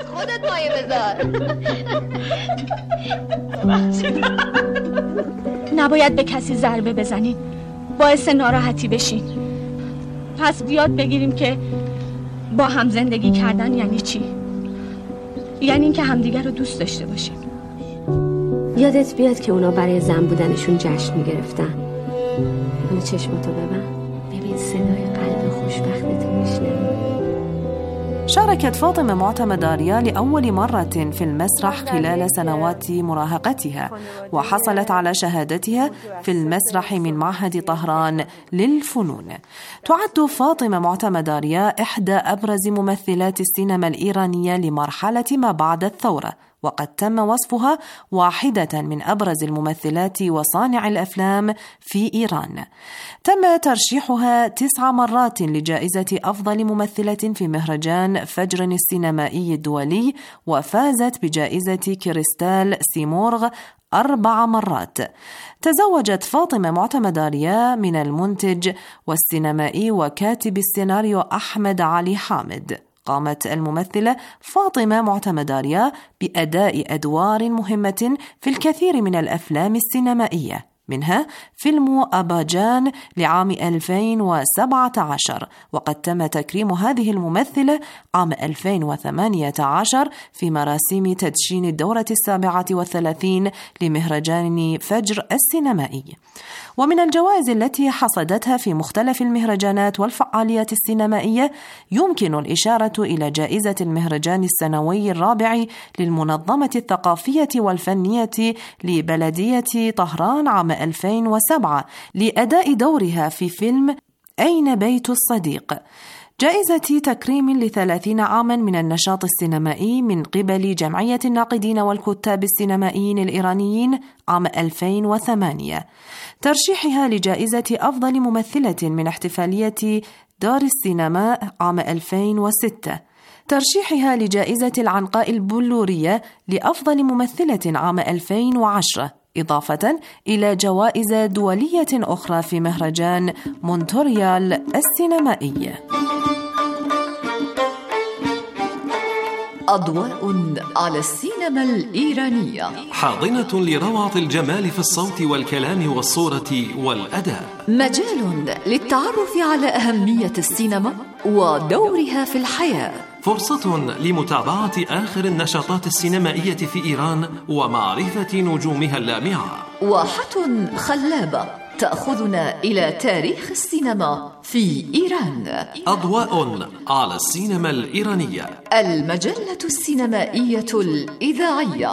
نباید به کسی ضربه بزنین، باعث ناراحتی بشین. پس بیاد بگیریم که با هم زندگی کردن یعنی چی؟ یعنی این که همدیگر رو دوست داشته باشیم. یادت بیاد که اونا برای زن بودنشون جشن میگرفتن. حالا چشماتو ببن، ببین صدای قلب خوشبختتو میشنوی. شاركت فاطمة معتمداريا لأول مرة في المسرح خلال سنوات مراهقتها، وحصلت على شهادتها في المسرح من معهد طهران للفنون. تعد فاطمة معتمداريا إحدى أبرز ممثلات السينما الإيرانية لمرحلة ما بعد الثورة، وقد تم وصفها واحدة من أبرز الممثلات وصانع الأفلام في إيران. تم ترشيحها 9 مرات لجائزة أفضل ممثلة في مهرجان فجر السينمائي الدولي، وفازت بجائزة كريستال سيمورغ 4 مرات. تزوجت فاطمة معتمداريا من المنتج والسينمائي وكاتب السيناريو أحمد علي حامد. قامت الممثلة فاطمة معتمداريا بأداء أدوار مهمة في الكثير من الأفلام السينمائية، منها فيلم أباجان لعام 2017، وقد تم تكريم هذه الممثلة عام 2018 في مراسم تدشين الدورة 37 لمهرجان فجر السينمائي. ومن الجوائز التي حصدتها في مختلف المهرجانات والفعاليات السينمائية يمكن الإشارة إلى جائزة المهرجان السنوي الرابع للمنظمة الثقافية والفنية لبلدية طهران عام 2007 لأداء دورها في فيلم أين بيت الصديق، جائزة تكريم ل30 عاما من النشاط السينمائي من قبل جمعية الناقدين والكتاب السينمائيين الإيرانيين عام 2008، ترشيحها لجائزة أفضل ممثلة من احتفالية دار السينما عام 2006، ترشيحها لجائزة العنقاء البلورية لأفضل ممثلة عام 2010، إضافة إلى جوائز دولية أخرى في مهرجان مونتريال السينمائي. أضواء على السينما الإيرانية، حاضنة لروعة الجمال في الصوت والكلام والصورة والأداء، مجال للتعرف على أهمية السينما ودورها في الحياة، فرصة لمتابعة آخر النشاطات السينمائية في إيران ومعرفة نجومها اللامعة، واحة خلابة تأخذنا إلى تاريخ السينما في إيران. أضواء على السينما الإيرانية، المجلة السينمائية الإذاعية.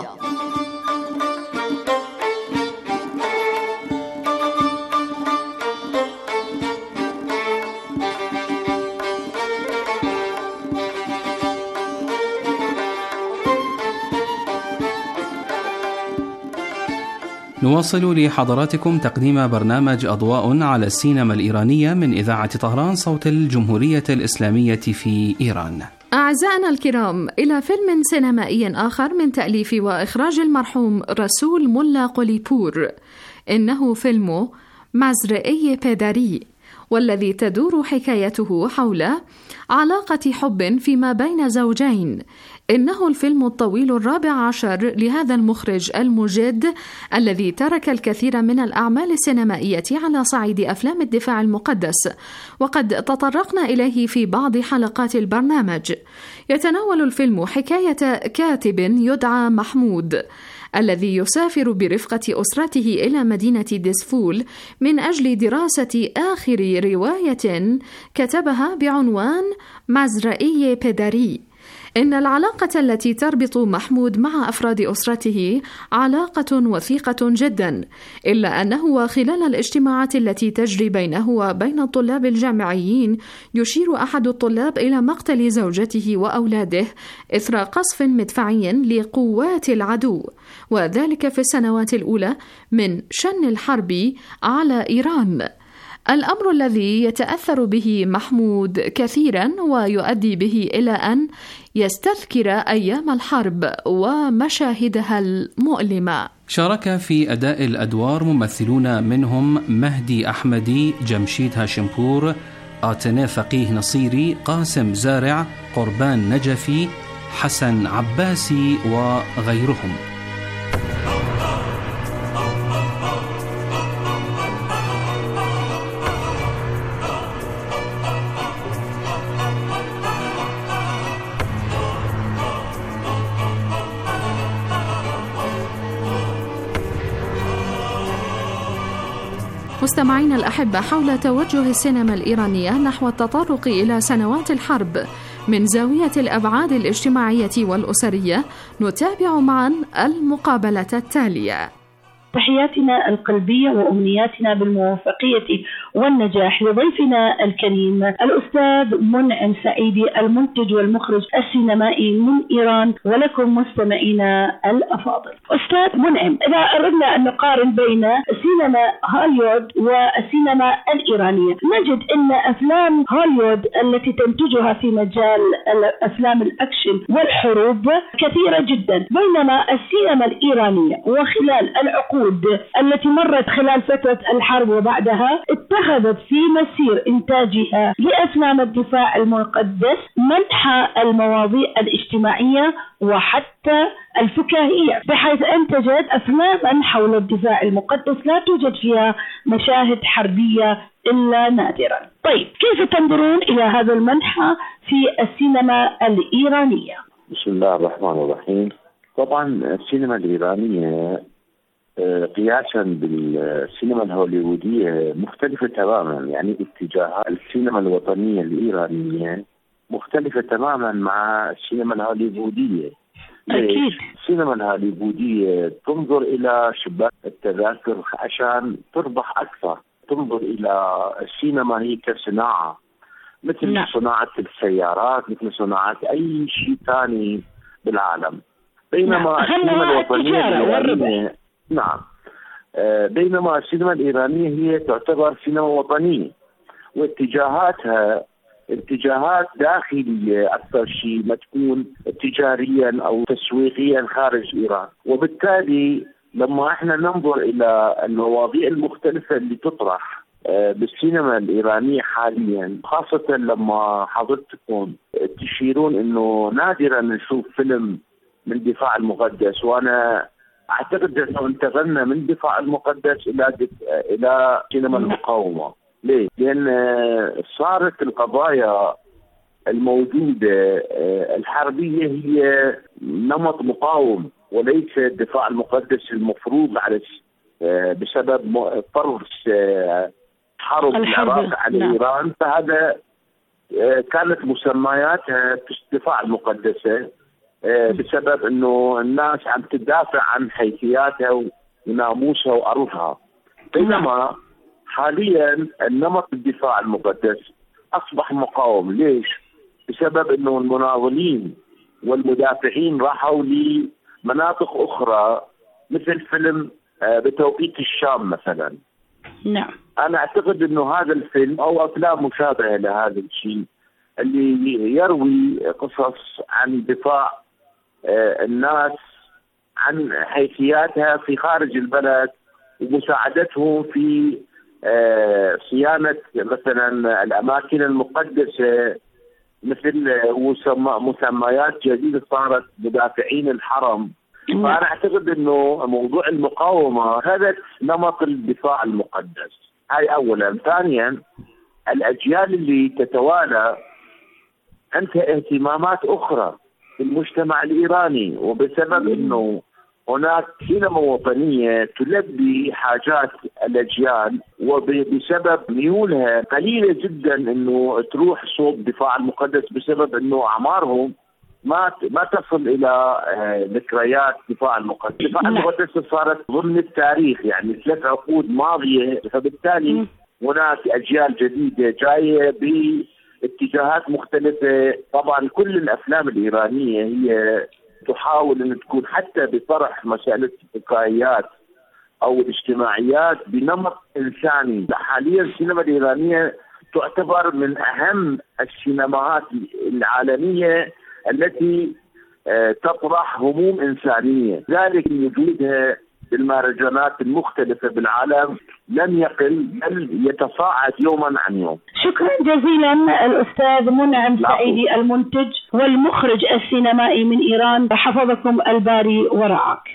نواصل لحضراتكم تقديم برنامج أضواء على السينما الإيرانية من إذاعة طهران صوت الجمهورية الإسلامية في إيران. أعزائنا الكرام، إلى فيلم سينمائي آخر من تأليف وإخراج المرحوم رسول ملا قليپور، إنه فيلم مزرعه پدری، والذي تدور حكايته حول علاقة حب فيما بين زوجين. إنه الفيلم الطويل الرابع عشر لهذا المخرج المجد الذي ترك الكثير من الأعمال السينمائية على صعيد أفلام الدفاع المقدس، وقد تطرقنا إليه في بعض حلقات البرنامج. يتناول الفيلم حكاية كاتب يدعى محمود الذي يسافر برفقة أسرته إلى مدينة ديسفول من أجل دراسة آخر رواية كتبها بعنوان مزرعه پدری. إن العلاقة التي تربط محمود مع أفراد أسرته علاقة وثيقة جدا، إلا أنه وخلال الاجتماعات التي تجري بينه وبين الطلاب الجامعيين يشير أحد الطلاب إلى مقتل زوجته وأولاده إثر قصف مدفعي لقوات العدو، وذلك في السنوات الأولى من شن الحرب على إيران، الأمر الذي يتأثر به محمود كثيرا ويؤدي به إلى أن يستذكر أيام الحرب ومشاهدها المؤلمة. شارك في أداء الأدوار ممثلون منهم مهدي أحمدي، جمشيد هاشمپور، آتنه فقيه نصيري، قاسم زارع، قربان نجفي، حسن عباسي وغيرهم. مستمعينا الأحبة، حول توجه السينما الإيرانية نحو التطرق إلى سنوات الحرب من زاوية الأبعاد الاجتماعية والأسرية، نتابع معا المقابلة التالية. تحياتنا القلبية وأمنياتنا بالموفقية والنجاح لضيفنا الكريم الأستاذ منعم سعيدي، المنتج والمخرج السينمائي من إيران، ولكم مستمعينا الأفاضل. أستاذ منعم، إذا أردنا أن نقارن بين سينما هوليوود والسينما الإيرانية، نجد أن أفلام هوليوود التي تنتجها في مجال أفلام الأكشن والحروب كثيرة جدا، بينما السينما الإيرانية وخلال العقود التي مرت خلال فترة الحرب وبعدها اتخذت في مسير إنتاجها لأفلام الدفاع المقدس منحى المواضيع الاجتماعية وحتى الفكاهية، بحيث أنتجت أفلاما حول الدفاع المقدس لا توجد فيها مشاهد حربية إلا نادرا. طيب، كيف تنظرون إلى هذا المنحى في السينما الإيرانية؟ بسم الله الرحمن الرحيم. طبعا السينما الإيرانية قياسا بالسينما الهوليوودية مختلفة تماما. يعني اتجاهات السينما الوطنية الإيرانية مختلفة تماما مع السينما الهوليوودية. أكيد. السينما الهوليوودية تنظر إلى شباك التذاكر عشان تربح أكثر، تنظر إلى السينما هي كصناعة، مثل صناعة السيارات، مثل صناعة أي شيء ثاني بالعالم. بينما السينما الوطنية الإيرانية بينما السينما الإيرانية هي تعتبر سينما وطنية، واتجاهاتها اتجاهات داخلية أكثر شيء، ما تكون تجاريا أو تسويقيا خارج إيران. وبالتالي لما احنا ننظر إلى المواضيع المختلفة اللي تطرح بالسينما الإيرانية حاليا، خاصة لما حضرتكم تشيرون إنه نادرا نشوف فيلم من دفاع المقدس، وأنا أعتقد أنه انتقلنا من دفاع المقدس إلى سينما المقاومة. ليه؟ لأن صارت القضايا الموجودة الحربية هي نمط مقاوم وليس الدفاع المقدس المفروض على بسبب فرض حرب العراق على إيران. فهذا كانت مسمياتها في الدفاع المقدسة بسبب أنه الناس عم تدافع عن حيثياتها وناموسها وأرضها. بينما حاليا النمط الدفاع المقدس أصبح مقاوم. ليش؟ بسبب أنه المناضلين والمدافعين راحوا لمناطق أخرى، مثل فيلم بتوقيت الشام مثلا. نعم. أنا أعتقد أنه هذا الفيلم أو أفلام مشابهة لهذا الشيء اللي يروي قصص عن دفاع الناس عن حيثياتها في خارج البلد ومساعدتهم في صيانة مثلا الأماكن المقدسة، مثل مسميات جديدة صارت مدافعين الحرم. فأنا أعتقد أنه موضوع المقاومة هذا نمط الدفاع المقدس. هاي أولا. ثانيا، الأجيال اللي تتوالى عندها اهتمامات أخرى في المجتمع الإيراني، وبسبب أنه هناك سينما وطنية تلبي حاجات الأجيال، وبسبب ميولها قليلة جدا أنه تروح صوب دفاع المقدس، بسبب أنه أعمارهم ما تصل إلى ذكريات دفاع المقدس. دفاع المقدس صارت ضمن التاريخ، يعني 3 عقود ماضية. فبالتالي هناك أجيال جديدة جاية باتجاهات مختلفة. طبعا كل الأفلام الإيرانية هي تحاول أن تكون حتى بطرح مسألة الفكاهيات أو الاجتماعيات بنمط إنساني. حاليا السينما الإيرانية تعتبر من أهم السينماات العالمية التي تطرح هموم إنسانية. ذلك وجودها بالمهرجانات المختلفة بالعالم لم يقل بل يتصاعد يوما عن يوم. شكرا جزيلا الأستاذ منعم سعيدي، المنتج والمخرج السينمائي من إيران، حفظكم الباري ورعاك.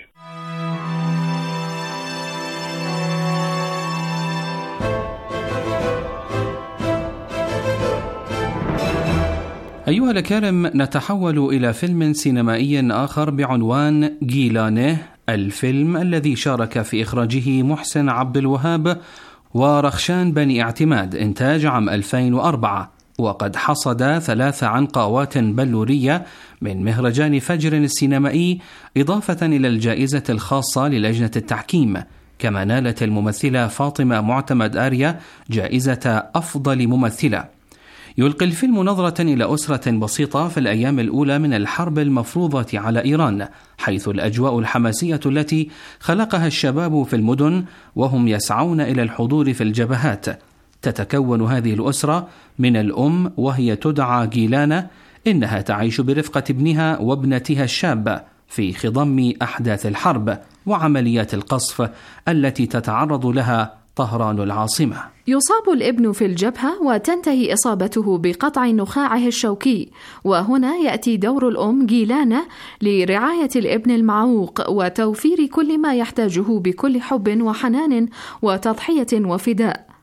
أيها الأكارم، نتحول إلى فيلم سينمائي آخر بعنوان جيلانه، الفيلم الذي شارك في إخراجه محسن عبد الوهاب ورخشان بني اعتماد، إنتاج عام 2004، وقد حصد 3 عنقاوات بلورية من مهرجان فجر السينمائي، إضافة إلى الجائزة الخاصة للجنة التحكيم. كما نالت الممثلة فاطمة معتمد آريا جائزة أفضل ممثلة. يلقي الفيلم نظرة إلى أسرة بسيطة في الأيام الأولى من الحرب المفروضة على إيران، حيث الأجواء الحماسية التي خلقها الشباب في المدن وهم يسعون إلى الحضور في الجبهات. تتكون هذه الأسرة من الأم وهي تدعى جيلانة، إنها تعيش برفقة ابنها وابنتها الشابة في خضم أحداث الحرب وعمليات القصف التي تتعرض لها طهران العاصمة. يصاب الابن في الجبهة وتنتهي إصابته بقطع نخاعه الشوكي، وهنا يأتي دور الأم جيلانة لرعاية الابن المعوق وتوفير كل ما يحتاجه بكل حب وحنان وتضحية وفداء.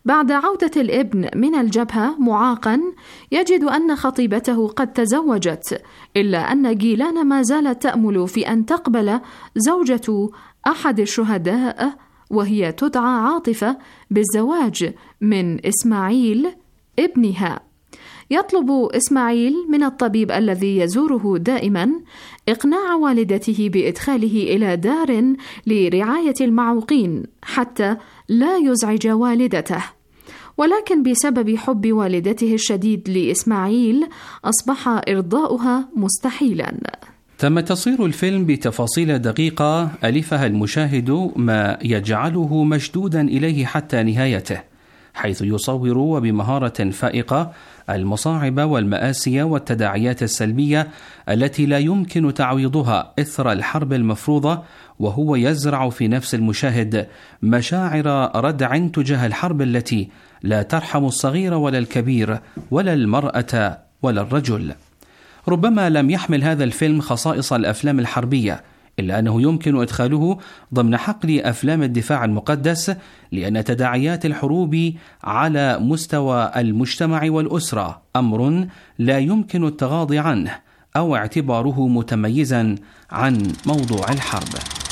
بعد عودة الابن من الجبهة معاقا يجد أن خطيبته قد تزوجت، إلا أن جيلان ما زالت تأمل في أن تقبل زوجة أحد الشهداء وهي تدعى عاطفة بالزواج من إسماعيل ابنها. يطلب إسماعيل من الطبيب الذي يزوره دائما إقناع والدته بإدخاله إلى دار لرعاية المعوقين حتى لا يزعج والدته، ولكن بسبب حب والدته الشديد لإسماعيل أصبح إرضاؤها مستحيلا. تم تصوير الفيلم بتفاصيل دقيقة ألفها المشاهد ما يجعله مشدودا إليه حتى نهايته، حيث يصور وبمهارة فائقة المصاعب والمآسي والتداعيات السلبية التي لا يمكن تعويضها إثر الحرب المفروضة، وهو يزرع في نفس المشاهد مشاعر ردع تجاه الحرب التي لا ترحم الصغير ولا الكبير ولا المرأة ولا الرجل. ربما لم يحمل هذا الفيلم خصائص الأفلام الحربية، إلا أنه يمكن إدخاله ضمن حقل أفلام الدفاع المقدس، لأن تداعيات الحروب على مستوى المجتمع والأسرة أمر لا يمكن التغاضي عنه أو اعتباره متميزا عن موضوع الحرب.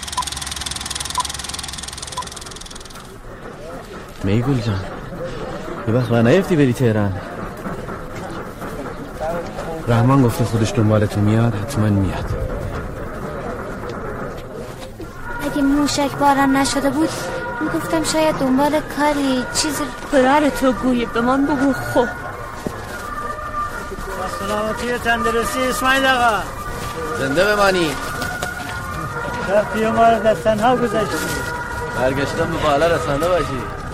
میگل جان یه وقت راه نیفتی بری تهران. رحمان گفته خودش دنبالتون میاد، حتما میاد. اگه موشک باران نشده بود میگفتم شاید دنبال کاری چیز قرار تو گویی به من بگو. خب سلامتی و تندرستی اسماعیل آقا، زنده بمانی. رفتی ما رو در تنها گذاشتی، برگشتم به بالا رسانده باشی.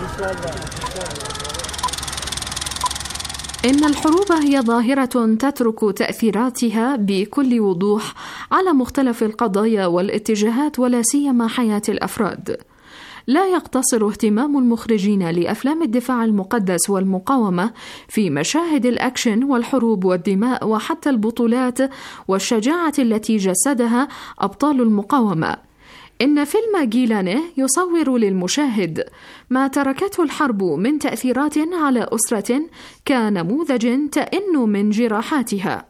إن الحروب هي ظاهرة تترك تأثيراتها بكل وضوح على مختلف القضايا والاتجاهات ولا سيما حياة الأفراد. لا يقتصر اهتمام المخرجين لأفلام الدفاع المقدس والمقاومة في مشاهد الأكشن والحروب والدماء وحتى البطولات والشجاعة التي جسدها أبطال المقاومة. إن فيلم جيلانه يصور للمشاهد ما تركته الحرب من تأثيرات على أسرة كنموذج تئن من جراحاتها.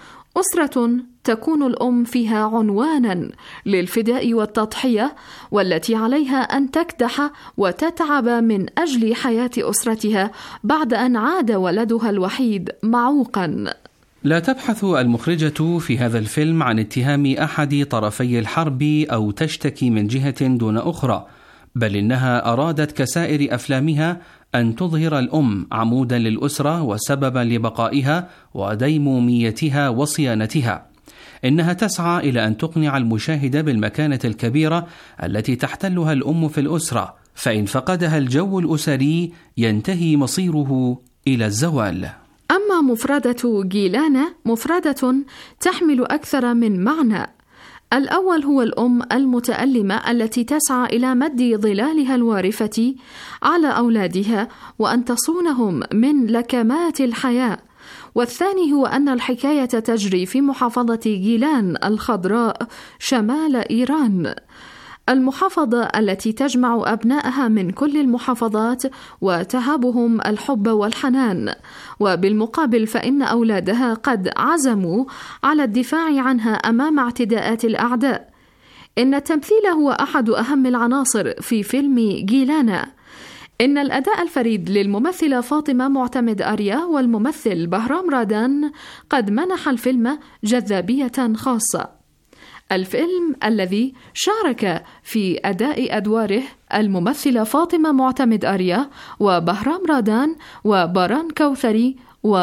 أسرة تكون الأم فيها عنوانا للفداء والتضحية، والتي عليها أن تكدح وتتعب من أجل حياة أسرتها بعد أن عاد ولدها الوحيد معوقا. لا تبحث المخرجة في هذا الفيلم عن اتهام أحد طرفي الحرب أو تشتكي من جهة دون أخرى، بل إنها أرادت كسائر أفلامها أن تظهر الأم عمودا للأسرة وسببا لبقائها وديموميتها وصيانتها. إنها تسعى إلى أن تقنع المشاهد بالمكانة الكبيرة التي تحتلها الأم في الأسرة، فإن فقدها الجو الأسري ينتهي مصيره إلى الزوال. أما مفردة جيلانة مفردة تحمل أكثر من معنى. الأول هو الأم المتألمة التي تسعى إلى مد ظلالها الوارفة على أولادها وأن تصونهم من لكمات الحياة. والثاني هو أن الحكاية تجري في محافظة جيلان الخضراء شمال إيران، المحافظة التي تجمع أبنائها من كل المحافظات وتهابهم الحب والحنان، وبالمقابل فإن أولادها قد عزموا على الدفاع عنها أمام اعتداءات الأعداء. إن التمثيل هو أحد أهم العناصر في فيلم جيلانا. إن الأداء الفريد للممثلة فاطمة معتمد آريا والممثل بهرام رادان قد منح الفيلم جذابية خاصة. الفيلم الذي شارك في أداء أدواره الممثلة فاطمة معتمد آريا وبهرام رادان وباران كوثري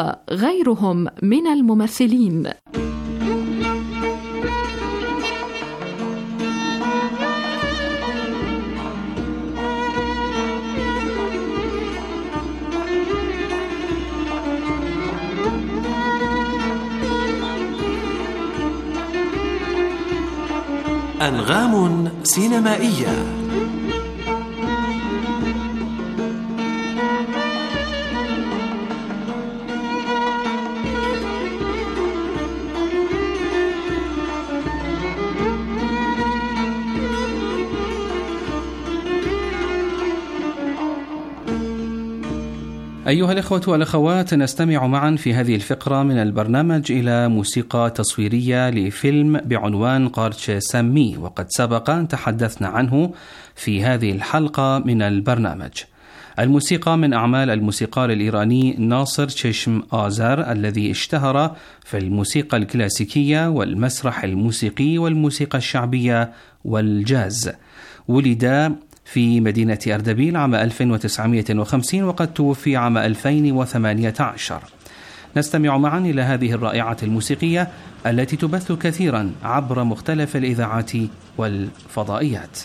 وغيرهم من الممثلين. أنغام سينمائية. أيها الإخوة والأخوات، نستمع معا في هذه الفقرة من البرنامج إلى موسيقى تصويرية لفيلم بعنوان قارتش سامي، وقد سبق أن تحدثنا عنه في هذه الحلقة من البرنامج. الموسيقى من أعمال الموسيقار الإيراني ناصر چشم آذر الذي اشتهر في الموسيقى الكلاسيكية والمسرح الموسيقي والموسيقى الشعبية والجاز. ولد في مدينة أردبيل عام 1950 وقد توفي عام 2018. نستمع معا إلى هذه الرائعة الموسيقية التي تبث كثيرا عبر مختلف الإذاعات والفضائيات.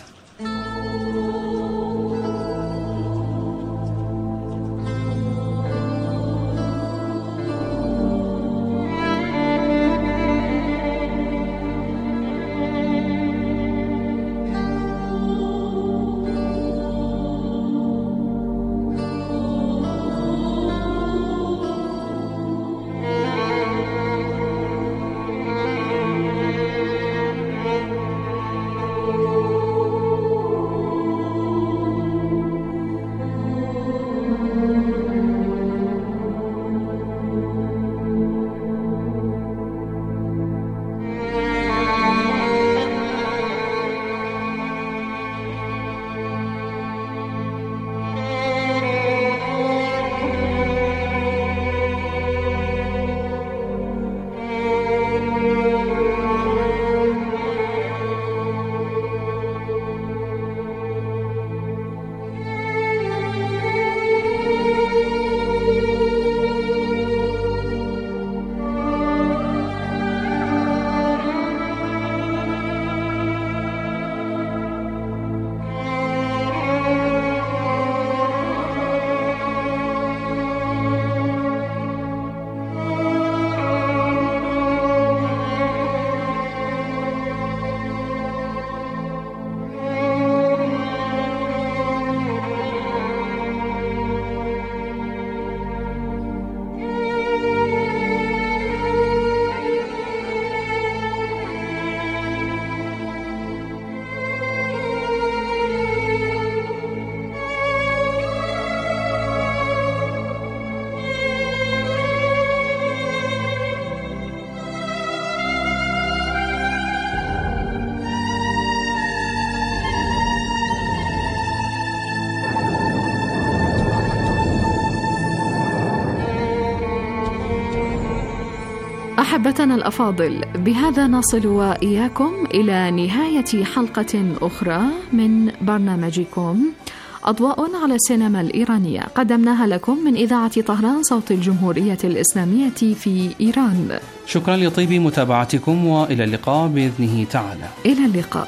أحبتنا الأفاضل، بهذا نصل وإياكم إلى نهاية حلقة أخرى من برنامجكم أضواء على السينما الإيرانية، قدمناها لكم من إذاعة طهران صوت الجمهورية الإسلامية في إيران. شكرا لطيب متابعتكم، وإلى اللقاء بإذنه تعالى. إلى اللقاء.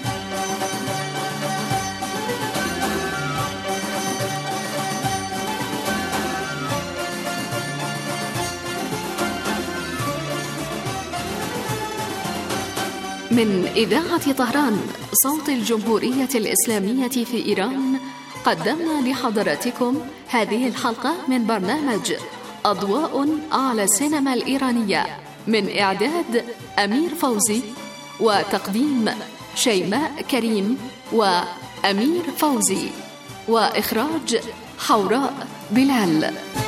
من إذاعة طهران صوت الجمهورية الإسلامية في إيران، قدمنا لحضراتكم هذه الحلقة من برنامج أضواء على السينما الإيرانية، من إعداد أمير فوزي وتقديم شيماء كريم وأمير فوزي، وإخراج حوراء بلال.